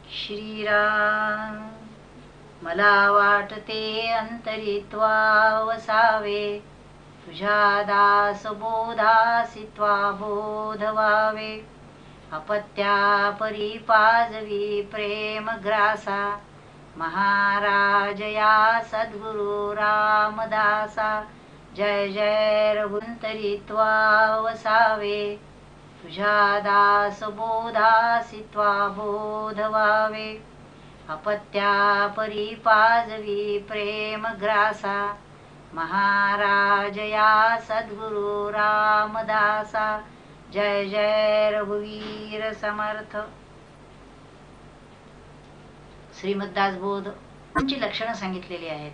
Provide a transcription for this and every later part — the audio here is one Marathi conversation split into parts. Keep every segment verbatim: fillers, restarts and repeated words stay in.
श्रीराम मला वाटते अंतरित्वा वसावे, तुझ्या दास बोधासित्वा बोध व्हावे. अपत्या परी पाजवी प्रेम ग्रासा, महाराज या सद्गुरु रामदासा. जय जय रघुंतरित्वा वसावे, तुझ्या दास बोधासित्वा बोध व्हावे. अपत्या परी पाजवी प्रेम ग्रासा, महाराज या सद्गुरु रामदासा. जय जय रघुवीर समर्थ. श्रीमद्दासबोध ची लक्षणं सांगितलेली आहेत.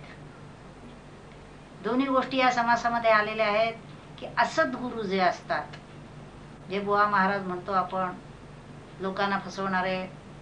दोन्ही गोष्टी या समासामध्ये आलेल्या आहेत की असद्गुरु जे असतात, जे बुवा महाराज म्हणतो आपण, लोकांना फसवणारे,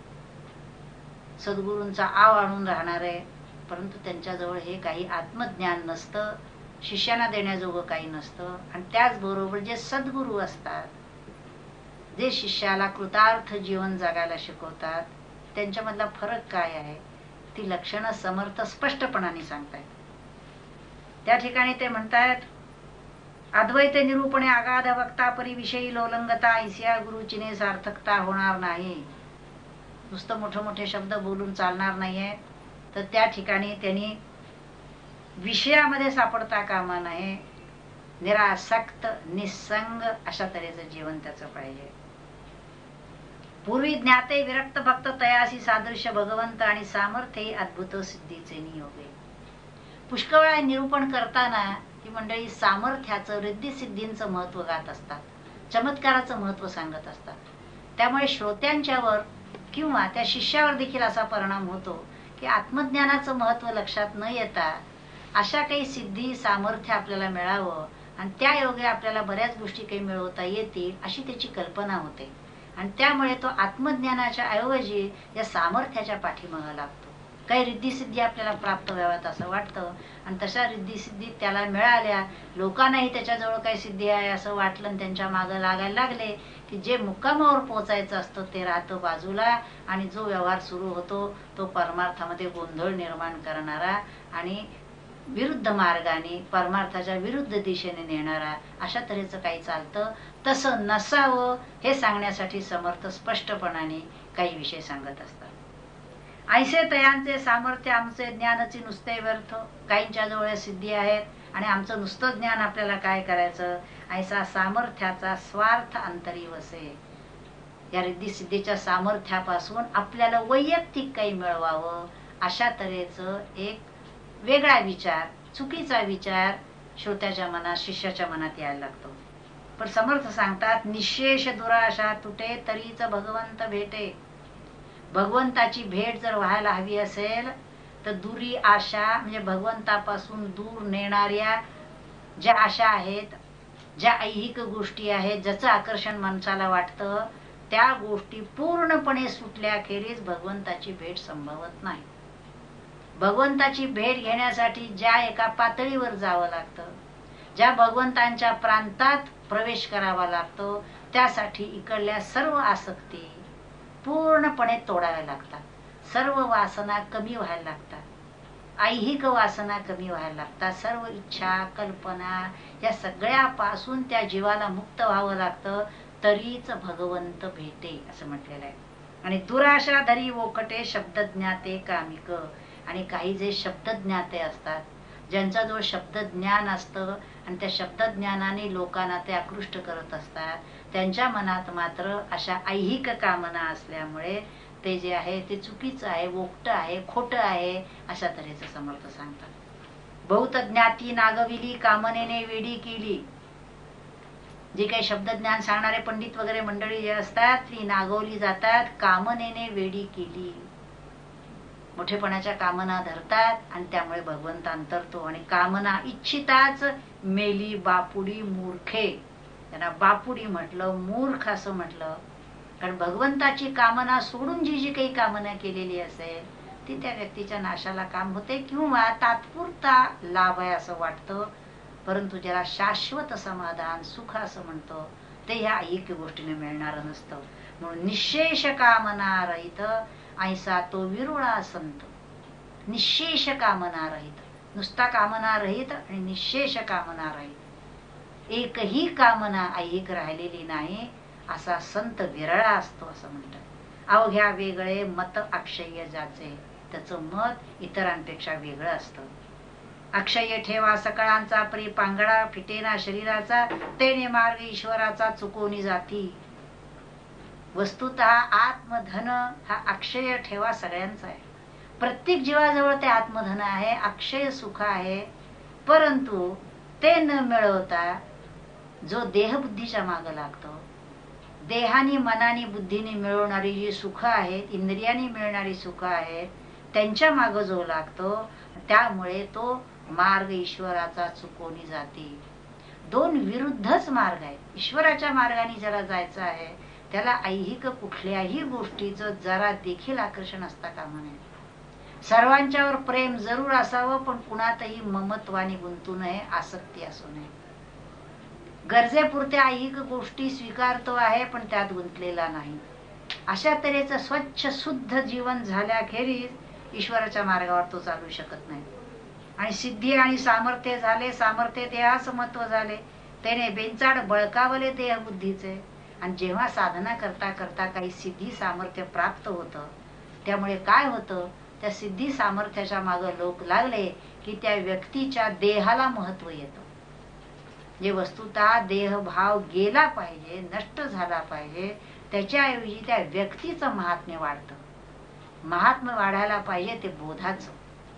सद्गुरूंचा आव आणून राहणारे, परंतु त्यांच्याजवळ हे काही आत्मज्ञान नसतं, शिष्यांना देण्याजोगं काही नसतं. आणि त्याचबरोबर जे सद्गुरू असतात, जे शिष्याला कृतार्थ जीवन जगायला शिकवतात, त्यांच्यामधला फरक काय आहे ती लक्षणं समर्थ स्पष्टपणाने सांगतायत. त्या ठिकाणी ते म्हणतायत, अद्वैत निरूपणे अगाध वक्ता परी विषयी लोलंगता, ऐसिया गुरुचिने सार्थकता होणार नाही. नुसतं मोठे मोठे शब्द बोलून चालणार नाहीये. तर त्या ठिकाणी त्यांनी विषयामध्ये सापडता कामा नये. निरासक्त निसंग अशा तऱ्हेचं जीवन त्याचं पाहिजे. पूर्वी ज्ञाते विरक्त भक्त तयासी सादृश्य भगवंत आणि सामर्थ्य अद्भुत सिद्धीचे नियोगे. पुष्कळ वेळा निरूपण करताना ही मंडळी सामर्थ्याचं, रिद्धी सिद्धींचं महत्व गात असतात, चमत्काराचं महत्व सांगत असतात. त्यामुळे श्रोत्यांच्यावर किंवा त्या शिष्यावर देखील असा परिणाम होतो की आत्मज्ञानाचं महत्व लक्षात न येता अशा काही सिद्धी, सामर्थ्य आपल्याला मिळावं आणि त्या योगे आपल्याला बऱ्याच गोष्टी काही मिळवता येतील अशी त्याची कल्पना होते. आणि त्यामुळे तो आत्मज्ञानाच्या ऐवजी या सामर्थ्याच्या पाठीमागे लागतो. काही रिद्धिसिद्धी आपल्याला प्राप्त व्हाव्यात असं वाटतं आणि तशा रिद्धिसिद्धी त्याला मिळाल्या, लोकांनाही त्याच्याजवळ काही सिद्धी आहे असं वाटलं आणि त्यांच्या मागं लागायला लागले की जे मुक्कामावर पोहोचायचं असतं ते राहतं बाजूला आणि जो व्यवहार सुरू होतो तो परमार्थामध्ये गोंधळ निर्माण करणारा आणि विरुद्ध मार्गाने, परमार्थाच्या विरुद्ध दिशेने नेणारा अशा तऱ्हेचं काही चालतं. तसं नसावं हे सांगण्यासाठी समर्थ स्पष्टपणाने काही विषय सांगत असतात. ऐसे तयांचे सामर्थ्य आमचे ज्ञानाचे नुसते व्यर्थ. काहींच्या जवळ सिद्धी आहेत आणि आमचं नुसतं ज्ञान आपल्याला काय करायचं, ऐसा सामर्थ्याचा स्वार्थ अंतरी वसे. या रिद्धी सिद्धीच्या सामर्थ्यापासून आपल्याला वैयक्तिक काही मिळवावं अशा तऱ्हेचं एक वेगळा विचार, चुकीचा विचार श्रोत्याच्या मनात, शिष्याच्या मनात यायला लागतो. पण समर्थ सांगतात, निशेष दुराशा तुटे तरीच भगवंत भेटे. भगवंताची भेट जर व्हायला हवी असेल तर दुरी आशा म्हणजे भगवंतापासून दूर नेणाऱ्या ज्या आशा आहेत, ज्या ऐहिक गोष्टी आहेत, ज्याचं आकर्षण माणसाला वाटतं, त्या गोष्टी पूर्णपणे सुटल्याखेरीज भगवंताची भेट संभवत नाही. भगवंताची भेट घेण्यासाठी ज्या एका पातळीवर जावं लागतं, ज्या भगवंतांच्या प्रांतात प्रवेश करावा लागतो, त्यासाठी इकडल्या सर्व आसक्ती पूर्णपणे तोडाव्या लागतात. सर्व वासना कमी व्हायला लागतात, ऐहिक वासना कमी व्हायला लागतात. सर्व इच्छा, कल्पना या सगळ्यापासून त्या जीवाला मुक्त व्हावं लागतं, तरीच भगवंत भेटे असं म्हटलेलं आहे. आणि दुराशा धरी ओखटे शब्द ज्ञाते कामिक. आणि काही जे शब्दज्ञाते असतात, ज्यांच्याजवळ शब्दज्ञान असतं आणि त्या शब्दज्ञानाने लोकांना ते आकृष्ट करत असतात, त्यांच्या मनात मात्र अशा ऐहिक कामना असल्यामुळे ते जे आहे ते चुकीचं आहे, वोकटं आहे, खोटं आहे अशा तऱ्हेचं समर्थ सांगतात. बहुत ज्ञाती नागविली कामनेने वेडी केली. जे काही शब्दज्ञान सांगणारे पंडित वगैरे मंडळी जे असतात ती नागवली जातात, कामनेने वेडी केली. मोठेपणाच्या कामना धरतात आणि त्यामुळे भगवंत अंतरतो. आणि कामना इच्छिताच मेली बापुडी मूर्खे. त्यांना बापुडी म्हटलं, मूर्ख असं म्हटलं. कारण भगवंताची कामना सोडून जी जी काही कामना केलेली असेल ती त्या व्यक्तीच्या नाशाला काम होते किंवा तात्पुरता लाभ आहे असं वाटतं. परंतु ज्याला शाश्वत समाधान, सुख असं म्हणतो ते ह्या ऐक्य गोष्टीने मिळणार नसतं. म्हणून निशेष कामना रहित ऐसा तो विरुळा संत. निशेष कामना रहित, नुसता कामना रहित आणि निशेष कामना रहित, एकही कामना ऐहिक राहिलेली नाही असा संत विरळा असतो असं म्हणतात. अवघ्या वेगळे मत अक्षय्य ज्याचे, त्याचं मत इतरांपेक्षा वेगळं असतं. अक्षय्य ठेवा सकळांचा परी पांगळा, फिटेना शरीराचा तेने मार्ग ईश्वराचा चुकोनी जाती. वस्तुतः आत्मधन हा अक्षय ठेवा सगळ्यांचा आहे. प्रत्येक जीवाजवळ ते आत्मधन आहे, अक्षय सुख आहे. परंतु ते न मिळवता जो देहबुद्धीच्या मागे लागतो, देहानी मनानी बुद्धीने मिळवणारी जी सुख आहेत, इंद्रियांनी मिळणारी सुख आहेत, त्यांच्या मागे जो लागतो, त्यामुळे तो मार्ग ईश्वराचा चुकोनी जाते. दोन विरुद्धच मार्ग आहेत. ईश्वराच्या मार्गाने ज्याला जायचं आहे त्याला ऐहिक कुठल्याही गोष्टीचं जरा देखील आकर्षण असता कामा नये. सर्वांच्यावर प्रेम जरूर असावं, पण कुणातही ममत्वाने गुंतू नये, आसक्ती असू नये. गरजेपुरत्या ऐहिक गोष्टी स्वीकारतो आहे, पण त्यात गुंतलेला नाही. अशा तऱ्हेचं स्वच्छ शुद्ध जीवन झाल्याखेरीज ईश्वराच्या मार्गावर तो चालू शकत नाही. आणि सिद्धी आणि सामर्थ्य झाले, सामर्थ्य देहास महत्व झाले, त्याने बेंचाड बळकावले देहबुद्धीचे. आणि जेव्हा साधना करता करता काही सिद्धी सामर्थ्य प्राप्त होतं, त्यामुळे काय होतं, त्या सिद्धी सामर्थ्याच्या मागे लोक लागले की त्या व्यक्तीच्या देहाला महत्व येतं. जे वस्तुतः देहभाव गेला पाहिजे, नष्ट झाला पाहिजे, त्याच्याऐवजी त्या व्यक्तीचं महात्म्य वाढतं. महात्म्य वाढायला पाहिजे ते बोधाचं.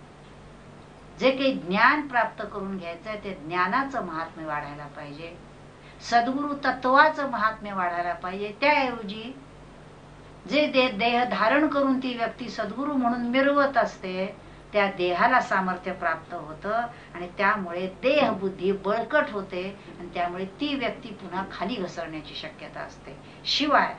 जे काही ज्ञान प्राप्त करून घ्यायचंय ते ज्ञानाचं महात्म्य वाढायला पाहिजे. सद्गुरु तत्वाचं महात्म्य वाढायला पाहिजे. त्याऐवजी जे दे देह धारण करून ती व्यक्ती सद्गुरु म्हणून मिरवत असते, त्या देहाला सामर्थ्य प्राप्त होतं आणि त्यामुळे देहबुद्धी बळकट होते आणि त्यामुळे ती व्यक्ती पुन्हा खाली घसरण्याची शक्यता असते. शिवाय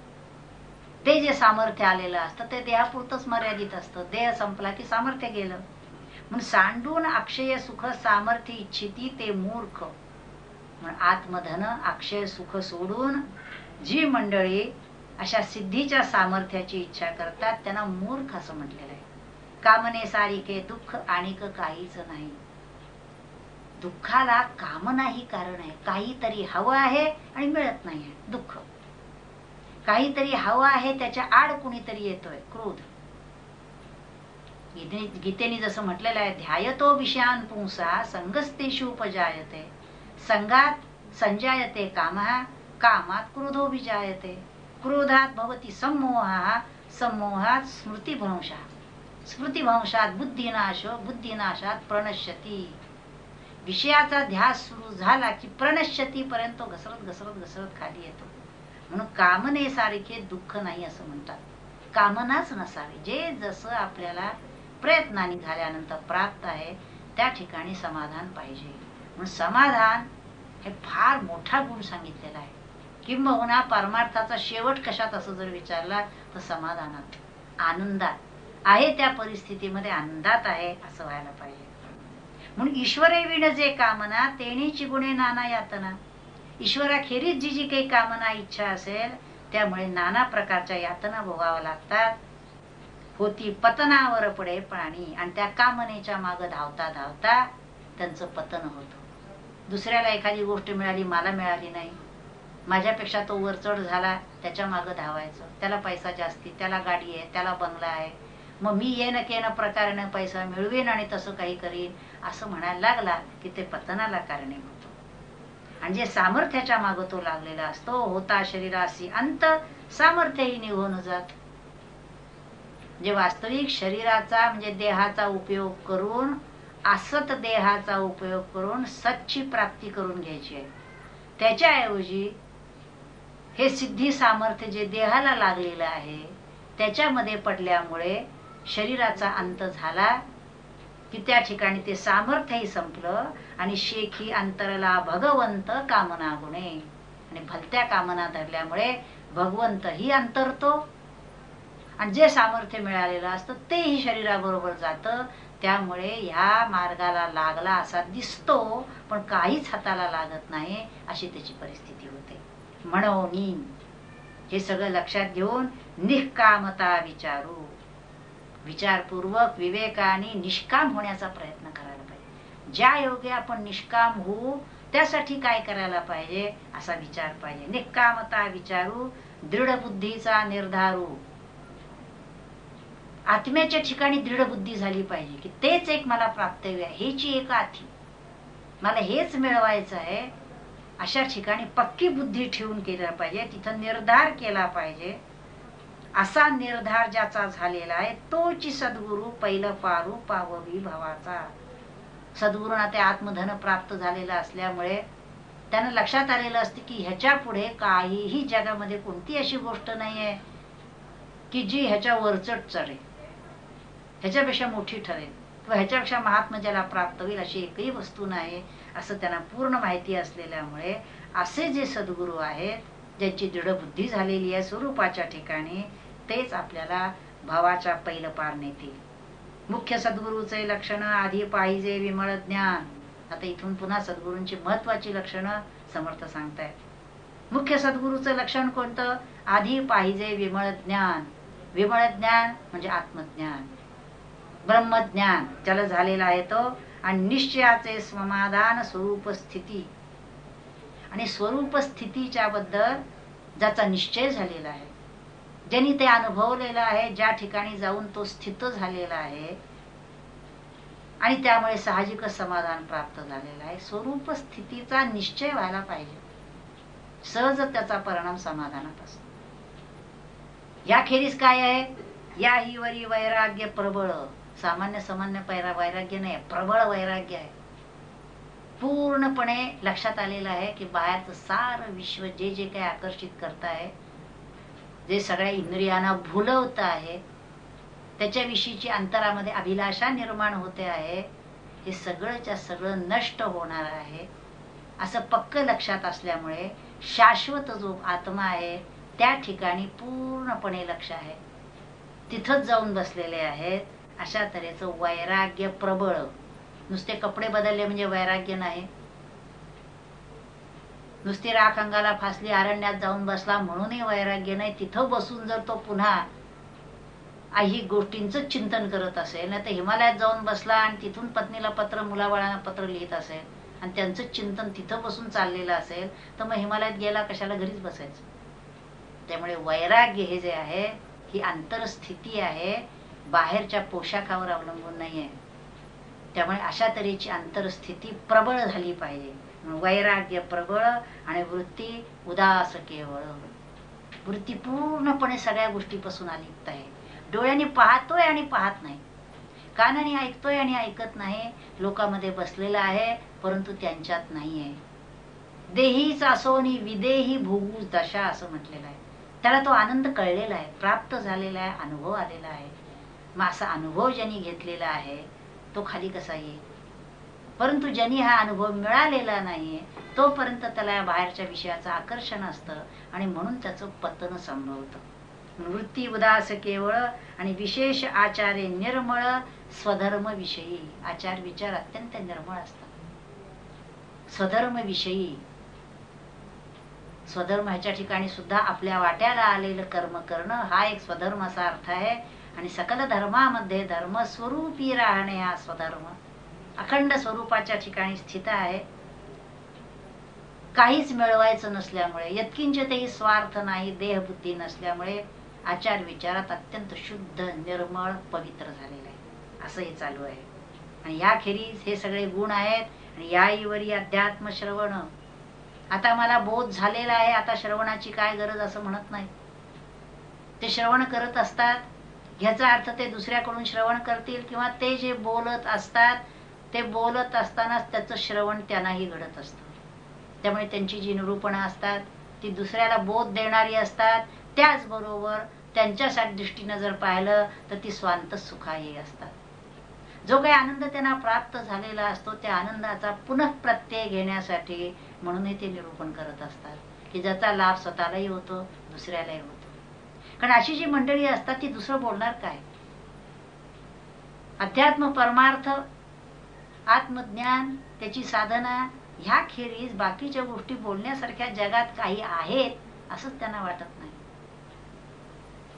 ते जे सामर्थ्य आलेलं असतं ते देहापुरतच मर्यादित असतं. देह संपला की सामर्थ्य गेलं. म्हणून सांडून अक्षय सुख सामर्थ्य इच्छिती ते मूर्ख. म्हणून आत्मधन अक्षय सुख सोडून जी मंडळी अशा सिद्धीच्या सामर्थ्याची इच्छा करतात त्यांना मूर्ख असं म्हटलेलं आहे. कामने सारिके दुःख आणिक काहीच नाही. दुःखाला कामना ही कारण आहे. काहीतरी हवं आहे आणि मिळत नाहीये, दुःख. काहीतरी हवं आहे, त्याच्या आड कुणीतरी येतोय, क्रोध. गीतेने जसं म्हटलेलं आहे, ध्यायतो विषयान पुंसा संगस्तेषु उपजायते, संगात संजायते कामः, कामात क्रोधो विजायते, क्रोधात भवति सम्मोहः, सम्मोहात स्मृतिभ्रंशः, स्मृतिभ्रंशात बुद्धिनाशो, बुद्धिनाशात प्रणश्यती. विषयाचा ध्यास सुरू झाला की प्रणश्यती पर्यंत घसरत घसरत घसरत खाली येतो. म्हणून कामनेसारखे दुःख नाही असं म्हणतात. कामनाच नसावी. जे जसं आपल्याला प्रयत्नाने झाल्यानंतर प्राप्त आहे त्या ठिकाणी समाधान पाहिजे. म्हणून समाधान हे फार मोठा गुण सांगितलेला आहे. किंबहुना परमार्थाचा शेवट कशात असं जर विचारला तर समाधानात, आनंदात आहे. त्या परिस्थितीमध्ये आनंदात आहे असं व्हायला पाहिजे. म्हणून ईश्वरे विण जे कामना तेणीची गुणे नाना यातना. ईश्वराखेरीज जी जी काही कामना इच्छा असेल त्यामुळे नाना प्रकारच्या यातना भोगाव्या लागतात. होती पतनावर पडे प्राणी. आणि त्या कामनेच्या मागे धावता धावता त्यांचं पतन होतं. दुसऱ्याला एखादी गोष्ट मिळाली, मला मिळाली नाही, माझ्यापेक्षा तो वरचढ झाला, त्याच्या मागे धावायचं. त्याला पैसा जास्ती, त्याला गाडी आहे, त्याला बंगला आहे, मग मी येणं केनं प्रकाराने पैसा मिळवेन आणि तसं काही करीन असं म्हणायला लागला की ते पतनाला कारणीभूत होतं. आणि जे सामर्थ्याच्या मागे तो लागलेला असतो, होता शरीरासी अंत सामर्थ्यही निघून जात. जे वास्तविक शरीराचा म्हणजे देहाचा उपयोग करून, असत देहाचा उपयोग करून सच्ची प्राप्ती करून घ्यायची आहे, त्याच्याऐवजी हे सिद्धी सामर्थ्य जे देहाला लागलेलं आहे त्याच्यामध्ये पडल्यामुळे शरीराचा अंत झाला की त्या ठिकाणी ते सामर्थ्यही संपलं आणि शेखी अंतरला भगवंत कामना गुणे. आणि भलत्या कामना धरल्यामुळे भगवंतही अंतरतो आणि जे सामर्थ्य मिळालेलं असतं तेही शरीराबरोबर जातं. त्यामुळे ह्या मार्गाला लागला असा दिसतो पण काहीच हाताला लागत नाही, अशी त्याची परिस्थिती होते. म्हणून हे सगळं लक्षात घेऊन निष्कामता विचारू. विचारपूर्वक विवेकाने निष्काम होण्याचा प्रयत्न करायला पाहिजे. ज्या योगे आपण निष्काम होऊ त्यासाठी काय करायला पाहिजे असा विचार पाहिजे. निष्कामता विचारू दृढ बुद्धीचा निर्धारू. आत्म्याच्या ठिकाणी दृढ बुद्धी झाली पाहिजे की तेच एक मला प्राप्तव्य आहे, हेची एक आथी, मला हेच मिळवायचं आहे. अशा ठिकाणी पक्की बुद्धी ठेवून केला पाहिजे. तिथं निर्धार केला पाहिजे. असा निर्धार ज्याचा झालेला आहे तोची सद्गुरु पहिलं पारू पाववी भवाचा. सद्गुरूंना ते आत्मधन प्राप्त झालेलं असल्यामुळे त्यांना लक्षात आलेलं असते की ह्याच्या पुढे काहीही जगामध्ये कोणती अशी गोष्ट नाहीये की जी ह्याच्या वरचढ चढेल, ह्याच्यापेक्षा मोठी ठरेल किंवा ह्याच्यापेक्षा महात्मा ज्याला प्राप्त होईल अशी एकही वस्तू नाही असं त्यांना पूर्ण माहिती असलेल्यामुळे असे जे सद्गुरू आहेत ज्यांची दृढ बुद्धी झालेली आहे स्वरूपाच्या ठिकाणी तेच आपल्याला भावाच्या पहिलं पार नेतील. मुख्य सद्गुरूचे लक्षण आधी पाहिजे विमळ ज्ञान. आता इथून पुन्हा सद्गुरूंची महत्वाची लक्षणं समर्थ सांगतायत. मुख्य सद्गुरूचं लक्षण कोणतं? आधी पाहिजे विमळ ज्ञान. विमळ ज्ञान म्हणजे आत्मज्ञान, ब्रह्मज्ञान ज्याला झालेला आहे तो, आणि निश्चयाचे समाधान स्वरूप स्थिती. आणि स्वरूप स्थितीच्या बद्दल ज्याचा निश्चय झालेला आहे, ज्यांनी ते अनुभवलेलं आहे, ज्या ठिकाणी जाऊन तो स्थित झालेला आहे आणि त्यामुळे साहजिकच समाधान प्राप्त झालेलं आहे. स्वरूप स्थितीचा निश्चय व्हायला पाहिजे, सहज त्याचा परिणाम समाधानात असतो. याखेरीज काय आहे? या ही वरी वैराग्य प्रबळ. सामान्य सामान्य पैरा वैराग्य नाही, प्रबळ वैराग्य आहे. पूर्णपणे लक्षात आलेलं आहे की बाहेरचं सारं विश्व जे जे काही आकर्षित करत आहे, जे सगळ्या इंद्रियांना भुलवत आहे, त्याच्याविषयीची अंतरामध्ये अभिलाषा निर्माण होते आहे, हे सगळंच्या सगळं नष्ट होणार आहे असं पक्क लक्षात असल्यामुळे शाश्वत जो आत्मा आहे त्या ठिकाणी पूर्णपणे लक्ष आहे. तिथंच जाऊन बसलेले आहेत. अशा तऱ्हेचं वैराग्य प्रबळ. नुसते कपडे बदलले म्हणजे वैराग्य नाही. नुसती राख अंगाला फासली अरण्यात जाऊन बसला म्हणूनही वैराग्य नाही. तिथं बसून जर तो पुन्हा काही गोष्टींचं चिंतन करत असेल, नाही तर हिमालयात जाऊन बसला आणि तिथून पत्नीला पत्र मुलाबाळांना पत्र लिहित असेल आणि त्यांचं चिंतन तिथं बसून चाललेलं असेल तर मग हिमालयात गेला कशाला, घरीच बसायचं. त्यामुळे वैराग्य हे जे आहे ही अंतरस्थिती आहे, बाहेरच्या पोशाखावर अवलंबून नाहीये. त्यामुळे अशा तऱ्हेची अंतरस्थिती प्रबळ झाली पाहिजे. वैराग्य प्रबळ आणि वृत्ती उदास केवळ. वृत्ती पूर्णपणे सगळ्या गोष्टीपासून अलिप्त आहे. डोळ्याने पाहतोय आणि पाहत नाही, कानाने ऐकतोय आणि ऐकत नाही, लोकांमध्ये बसलेला आहे परंतु त्यांच्यात नाही आहे. देहीच असोनी विदेही भोगू दशा असं म्हटलेलं आहे. त्याला तो आनंद कळलेला आहे, प्राप्त झालेला आहे, अनुभव आलेला आहे. मग असा अनुभव ज्यांनी घेतलेला आहे तो खाली कसा येईल? परंतु ज्यांनी हा अनुभव मिळालेला नाहीये तोपर्यंत त्याला बाहेरच्या विषयाचं आकर्षण असतं आणि म्हणून त्याचं पतन संभवतं. वृत्ती उदास केवळ आणि विशेष आचार्य निर्मळ. स्वधर्म विषयी आचार विचार अत्यंत निर्मळ असतात. स्वधर्म विषयी, स्वधर्म ह्याच्या ठिकाणी सुद्धा आपल्या वाट्याला आलेलं कर्म करणं हा एक स्वधर्म असा अर्थ आहे. आणि सकल धर्मामध्ये धर्म स्वरूपी राहणे हा स्वधर्म. अखंड स्वरूपाच्या ठिकाणी स्थित आहे. काहीच मिळवायचं नसल्यामुळे, यत्किंचितही स्वार्थ नाही, देहबुद्धी नसल्यामुळे आचार विचारात अत्यंत शुद्ध निर्मळ पवित्र झालेला आहे. असं हे चालू आहे. आणि याखेरीज हे सगळे गुण आहेत. आणि याईवरी अध्यात्म श्रवण. आता मला बोध झालेला आहे, आता श्रवणाची काय गरज असं म्हणत नाही. ते श्रवण करत असतात. ह्याचा अर्थ ते दुसऱ्याकडून श्रवण करतील किंवा ते जे बोलत असतात ते बोलत असतानाच त्याचं श्रवण त्यांनाही घडत असतं. त्यामुळे त्यांची जी निरूपणं असतात ती दुसऱ्याला बोध देणारी असतात. त्याचबरोबर त्यांच्या दृष्टीनं जर पाहिलं तर ती स्वांत सुखाही असतात. जो काही आनंद त्यांना प्राप्त झालेला असतो त्या आनंदाचा पुनः प्रत्यय घेण्यासाठी म्हणूनही ते निरूपण करत असतात की ज्याचा लाभ स्वतःलाही होतो दुसऱ्यालाही होतो. कारण अशी जी मंडळी असतात ती दुसरं बोलणार काय? अध्यात्म परमार्थ, आत्मज्ञान, त्याची साधना ह्या खेरीज बाकीच्या गोष्टी बोलण्यासारख्या जगात काही आहेत असंच त्यांना वाटत नाही.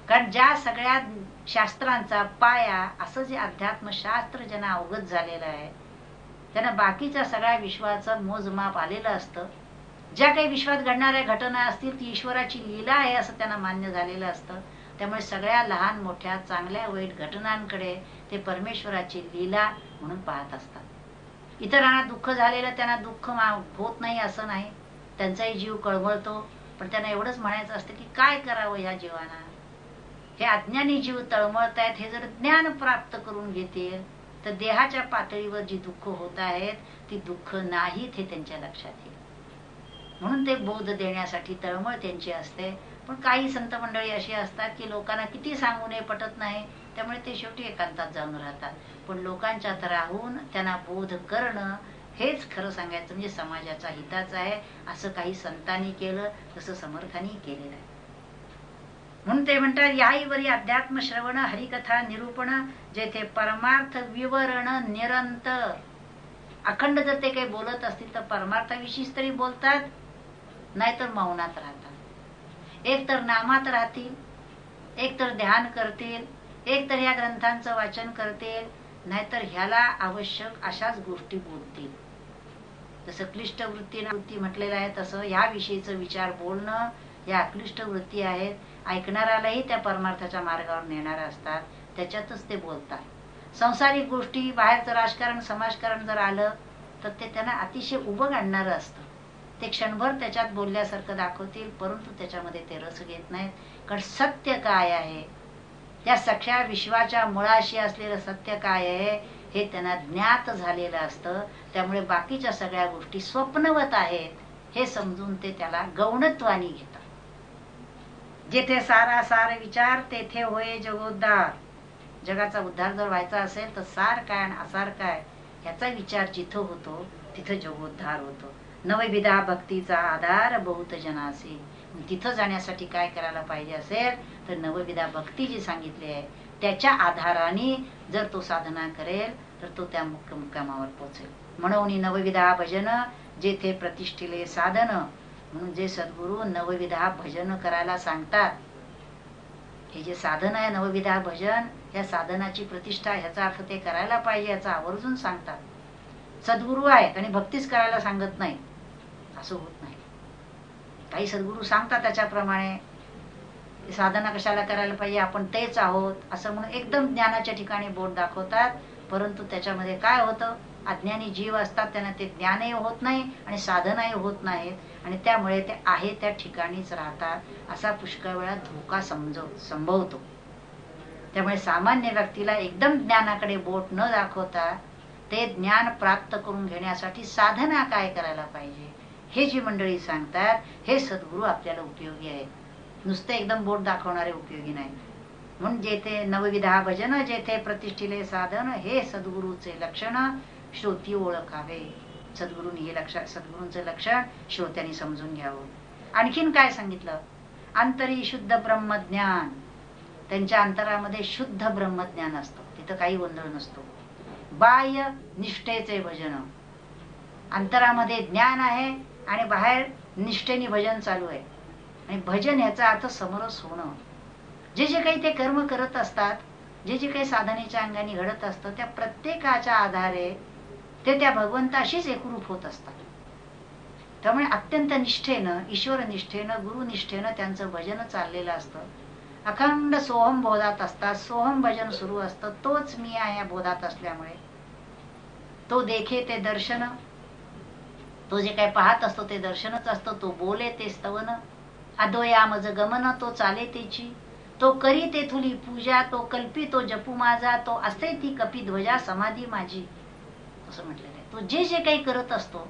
कारण ज्या सगळ्या शास्त्रांचा पाया असं जे अध्यात्मशास्त्र ज्यांना अवगत झालेलं आहे त्यांना बाकीच्या सगळ्या विश्वाचं मोजमाप आलेलं असतं. ज्या काही विश्वात घडणाऱ्या घटना असतील ती ईश्वराची लीला आहे असं त्यांना मान्य झालेलं असतं. त्यामुळे सगळ्या लहान मोठ्या चांगल्या वाईट घटनांकडे ते परमेश्वराची लीला म्हणून पाहत असतात. इतरांना दुःख झालेलं त्यांना दुःख होत नाही असं नाही, त्यांचाही जीव कळवळतो. पण त्यांना एवढंच म्हणायचं असतं की काय करावं ह्या जीवाना, हे अज्ञानी जीव तळमळतायत, हे जर ज्ञान प्राप्त करून घेतील तर देहाच्या पातळीवर जी दुःख होत आहेत ती दुःख नाहीत हे त्यांच्या लक्षात येईल. म्हणून ते बोध देण्यासाठी तळमळ त्यांची असते. पण काही संत मंडळी अशी असतात की लोकांना किती सांगू नये पटत नाही, त्यामुळे ते शेवटी एकांतात जाऊन राहतात. पण लोकांच्यात राहून त्यांना बोध करणं हेच खरं सांगायचं म्हणजे समाजाचा हिताचं आहे. असं काही संतांनी केलं, तसं समर्थांनी केलेलं आहे. म्हणून ते म्हणतात याही वरी अध्यात्म श्रवण हरिकथा निरूपण जेथे परमार्थ विवरण निरंतर. अखंड जर ते काही बोलत असतील तर परमार्थाविषयीच तरी बोलतात, नाहीतर मौनात राहतात. एक तर नामात राहतील, एक तर ध्यान करतील, एक तर या ग्रंथांचं वाचन करतील, नाहीतर ह्याला आवश्यक अशाच गोष्टी बोलतील. जसं क्लिष्ट वृत्ती वृत्ती म्हटलेलं आहे तसं याविषयीचं विचार बोलणं या अक्लिष्ट वृत्ती आहेत. ऐकणाऱ्यालाही त्या परमार्थाच्या मार्गावर नेणाऱ्या असतात, त्याच्यातच ते बोलतात. संसारिक गोष्टी बाहेरचं राजकारण समाजकारण जर आलं तर ते त्यांना अतिशय उभं आणणारं असतं. ते क्षणभर त्याच्यात बोलल्यासारखं दाखवतील, परंतु त्याच्यामध्ये ते रस घेत नाहीत. कारण सत्य काय आहे, त्या सख्या विश्वाच्या मुळाशी असलेलं सत्य काय आहे हे त्यांना ज्ञात झालेलं असतं. त्यामुळे बाकीच्या सगळ्या गोष्टी स्वप्नवत आहेत हे समजून ते त्याला गौणत्वानी घेतात. जेथे सारा सार विचार तेथे होय जगोद्धार. जगाचा उद्धार जर व्हायचा असेल तर सार काय आणि असार काय याचा विचार जिथं होतो तिथं जगोद्धार होतो. नवविधा भक्तीचा आधार बहुत जनासी. तिथं जाण्यासाठी काय करायला पाहिजे असेल तर नवविधा भक्ती जी सांगितली आहे त्याच्या आधाराने जर तो साधना करेल तर तो त्या मुख्य मुक्कामावर पोहोचेल. म्हणून नवविधा भजन जेथे प्रतिष्ठिले साधन. म्हणून जे सद्गुरू नवविधा भजन करायला सांगतात, हे जे साधन आहे नवविधा भजन, या साधनाची प्रतिष्ठा ह्याचा अर्थ ते करायला पाहिजे याचा आवर्जून सांगतात. सद्गुरू आहेत आणि भक्तीच करायला सांगत नाही असं होत नाही. काही सद्गुरू सांगतात त्याच्याप्रमाणे साधना कशाला करायला पाहिजे, आपण तेच आहोत असं म्हणून एकदम ज्ञानाच्या ठिकाणी बोट दाखवतात. परंतु त्याच्यामध्ये काय होतं, अज्ञानी जीव असतात त्यांना ते ज्ञानही होत नाही आणि साधनाही होत नाहीत आणि त्यामुळे ते आहे त्या ठिकाणीच राहतात. असा पुष्कळ वेळा धोका समजव संभवतो. त्यामुळे सामान्य व्यक्तीला एकदम ज्ञानाकडे बोट न दाखवता ते ज्ञान प्राप्त करून घेण्यासाठी साधना काय करायला पाहिजे हे जी मंडळी सांगतात हे सद्गुरू आपल्याला उपयोगी आहेत. नुसते एकदम बोट दाखवणारे उपयोगी नाही. म्हणून जेथे नवविधा भजन जेथे प्रतिष्ठिले साधन हे सद्गुरूचे लक्षण श्रोती ओळखावे. सद्गुरूंनी हे लक्षण सद्गुरूंचं लक्षण श्रोत्यांनी समजून घ्यावं. आणखीन काय सांगितलं, अंतरी शुद्ध ब्रह्मज्ञान. त्यांच्या अंतरामध्ये शुद्ध ब्रह्मज्ञान असतं, तिथं काही गोंधळ नसतो. बाह्य निष्ठेचे भजन, अंतरामध्ये ज्ञान आहे आणि बाहेर निष्ठेने भजन चालू आहे. आणि भजन याचा अर्थ समरस होणं. जे जे काही ते कर्म करत असतात, जे जे काही साधनेच्या अंगाने घडत असतं त्या प्रत्येकाच्या आधारे ते त्या भगवंताशीच एकरूप होत असतात. त्यामुळे अत्यंत निष्ठेनं ईश्वर निष्ठेनं गुरुनिष्ठेनं त्यांचं भजन चाललेलं असतं. अखंड सोहम बोधात असतात, सोहम भजन सुरू असतं. तोच मी आहे या बोधात असल्यामुळे तो देखे ते दर्शन, तो जे काही पाहत असतो ते दर्शनच असतं. तो बोले ते स्तवन, अदोया मज गमन तो चाले तेची, तो करी तेथुली पूजा, तो कल्पी तो जपू माझा, तो असे ती कपी ध्वजा समाधी माझी. असं म्हटलेलं आहे. तो जे जे काही करत असतो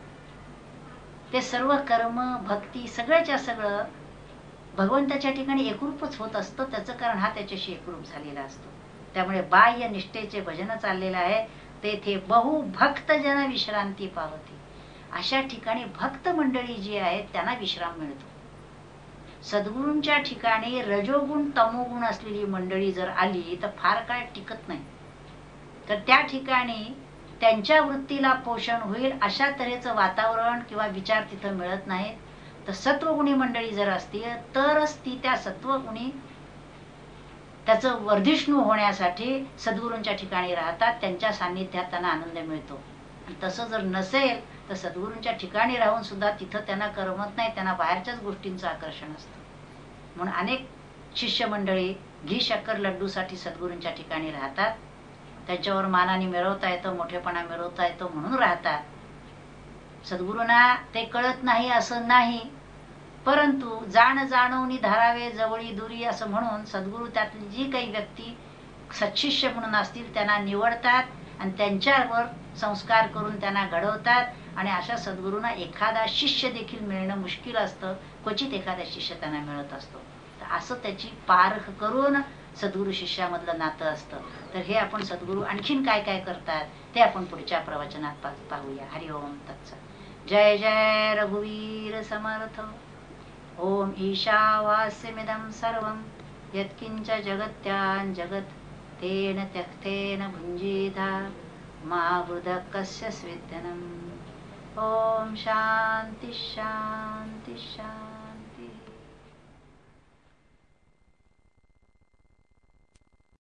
ते सर्व कर्म भक्ती सगळ्याच्या सगळं भगवंताच्या ठिकाणी एकरूपच होत असतं. त्याचं कारण हा त्याच्याशी एकरूप झालेला असतो. त्यामुळे बाह्य निष्ठेचे भजन चाललेलं आहे. तेथे बहु भक्त जन विश्रांती पावती. अशा ठिकाणी भक्त मंडळी जी आहेत त्यांना विश्राम मिळतो. सद्गुरूंच्या ठिकाणी रजोगुण तमोगुण असलेली मंडळी जर आली तर फार काळ टिकत नाही. तर त्या ठिकाणी त्यांच्या वृत्तीला पोषण होईल अशा तऱ्हेचं वातावरण किंवा विचार तिथं मिळत नाहीत. तर सत्वगुणी मंडळी जर असतील तरच ती त्या सत्वगुणी त्याचं वर्धिष्णू होण्यासाठी सद्गुरूंच्या ठिकाणी राहतात, त्यांच्या सान्निध्यात त्यांना आनंद मिळतो. आणि तसं जर नसेल तर सद्गुरूंच्या ठिकाणी राहून सुद्धा तिथं त्यांना करमत नाही, त्यांना बाहेरच्याच गोष्टींचं आकर्षण असतं. म्हणून अनेक शिष्यमंडळी घी शक्कर लड्डूसाठी सद्गुरूंच्या ठिकाणी राहतात, त्यांच्यावर मानाने मिळवता येतं, मोठेपणा मिळवता येतो म्हणून राहतात. सद्गुरूंना ते कळत नाही असं नाही, परंतु जाण जाणवणी धारावे जवळी दुरी असं म्हणून सद्गुरू त्यातली जी काही व्यक्ती सत्शिष्य म्हणून असतील त्यांना निवडतात आणि त्यांच्यावर संस्कार करून त्यांना घडवतात. आणि अशा सद्गुरूंना एखादा शिष्य देखील मिळणं मुश्किल असतं, क्वचित एखादा शिष्य त्यांना मिळत असतो. तर असं त्याची पारख करून सद्गुरू शिष्यामधलं नातं असतं. तर हे आपण सद्गुरू आणखीन काय काय करतात ते आपण पुढच्या प्रवचनात पाहूया. हरि ओम तत्सत. जय जय रघुवीर समर्थ. ओम ईशावास्यमिदं सर्वं यत्किंच जगत्यां जगत् तेन त्यक्तेन भुञ्जीता मा बुधः कस्य स्विद्यनम्. ओम शांति शांति शांति.